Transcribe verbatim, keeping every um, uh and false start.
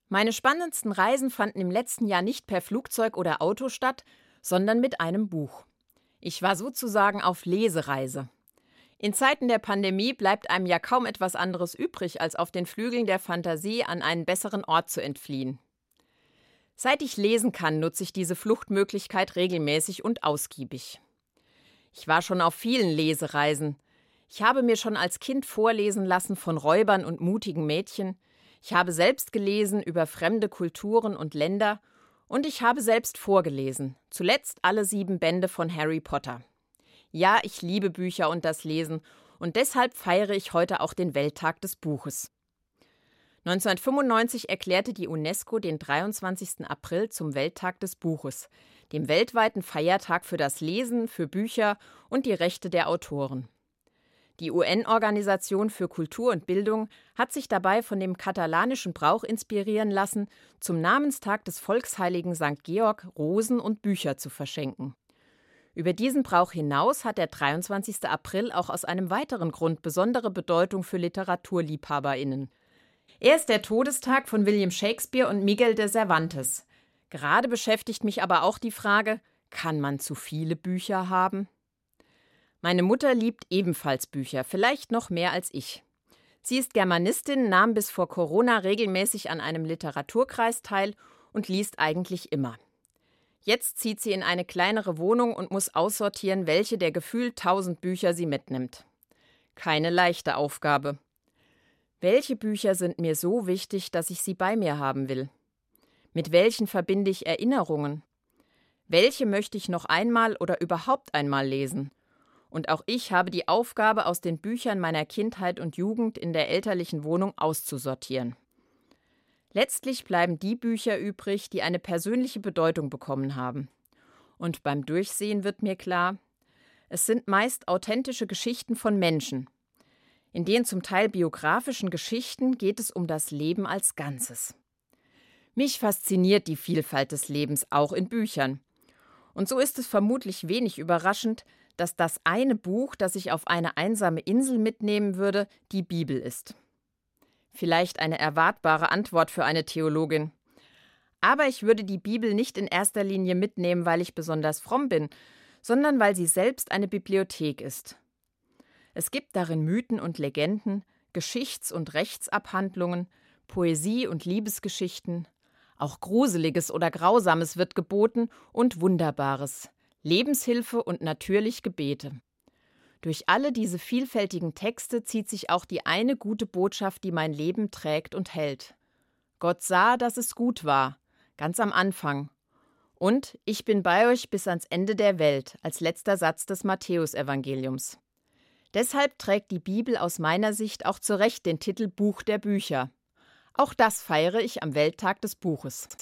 Meine spannendsten Reisen fanden im letzten Jahr nicht per Flugzeug oder Auto statt, sondern mit einem Buch. Ich war sozusagen auf Lesereise. In Zeiten der Pandemie bleibt einem ja kaum etwas anderes übrig, als auf den Flügeln der Fantasie an einen besseren Ort zu entfliehen. Seit ich lesen kann, nutze ich diese Fluchtmöglichkeit regelmäßig und ausgiebig. Ich war schon auf vielen Lesereisen. Ich habe mir schon als Kind vorlesen lassen von Räubern und mutigen Mädchen. Ich habe selbst gelesen über fremde Kulturen und Länder und ich habe selbst vorgelesen, zuletzt alle sieben Bände von Harry Potter. Ja, ich liebe Bücher und das Lesen und deshalb feiere ich heute auch den Welttag des Buches. neunzehnhundertfünfundneunzig erklärte die UNESCO den dreiundzwanzigsten April zum Welttag des Buches, dem weltweiten Feiertag für das Lesen, für Bücher und die Rechte der Autoren. Die U N-Organisation für Kultur und Bildung hat sich dabei von dem katalanischen Brauch inspirieren lassen, zum Namenstag des Volksheiligen Sankt Georg Rosen und Bücher zu verschenken. Über diesen Brauch hinaus hat der dreiundzwanzigste April auch aus einem weiteren Grund besondere Bedeutung für LiteraturliebhaberInnen. Er ist der Todestag von William Shakespeare und Miguel de Cervantes. Gerade beschäftigt mich aber auch die Frage, kann man zu viele Bücher haben? Meine Mutter liebt ebenfalls Bücher, vielleicht noch mehr als ich. Sie ist Germanistin, nahm bis vor Corona regelmäßig an einem Literaturkreis teil und liest eigentlich immer. Jetzt zieht sie in eine kleinere Wohnung und muss aussortieren, welche der gefühlt tausend Bücher sie mitnimmt. Keine leichte Aufgabe. Welche Bücher sind mir so wichtig, dass ich sie bei mir haben will? Mit welchen verbinde ich Erinnerungen? Welche möchte ich noch einmal oder überhaupt einmal lesen? Und auch ich habe die Aufgabe, aus den Büchern meiner Kindheit und Jugend in der elterlichen Wohnung auszusortieren. Letztlich bleiben die Bücher übrig, die eine persönliche Bedeutung bekommen haben. Und beim Durchsehen wird mir klar, es sind meist authentische Geschichten von Menschen. In den zum Teil biografischen Geschichten geht es um das Leben als Ganzes. Mich fasziniert die Vielfalt des Lebens auch in Büchern. Und so ist es vermutlich wenig überraschend, dass das eine Buch, das ich auf eine einsame Insel mitnehmen würde, die Bibel ist. Vielleicht eine erwartbare Antwort für eine Theologin. Aber ich würde die Bibel nicht in erster Linie mitnehmen, weil ich besonders fromm bin, sondern weil sie selbst eine Bibliothek ist. Es gibt darin Mythen und Legenden, Geschichts- und Rechtsabhandlungen, Poesie und Liebesgeschichten. Auch Gruseliges oder Grausames wird geboten und Wunderbares. Lebenshilfe und natürlich Gebete. Durch alle diese vielfältigen Texte zieht sich auch die eine gute Botschaft, die mein Leben trägt und hält. Gott sah, dass es gut war, ganz am Anfang. Und ich bin bei euch bis ans Ende der Welt, als letzter Satz des Matthäusevangeliums. Deshalb trägt die Bibel aus meiner Sicht auch zu Recht den Titel Buch der Bücher. Auch das feiere ich am Welttag des Buches.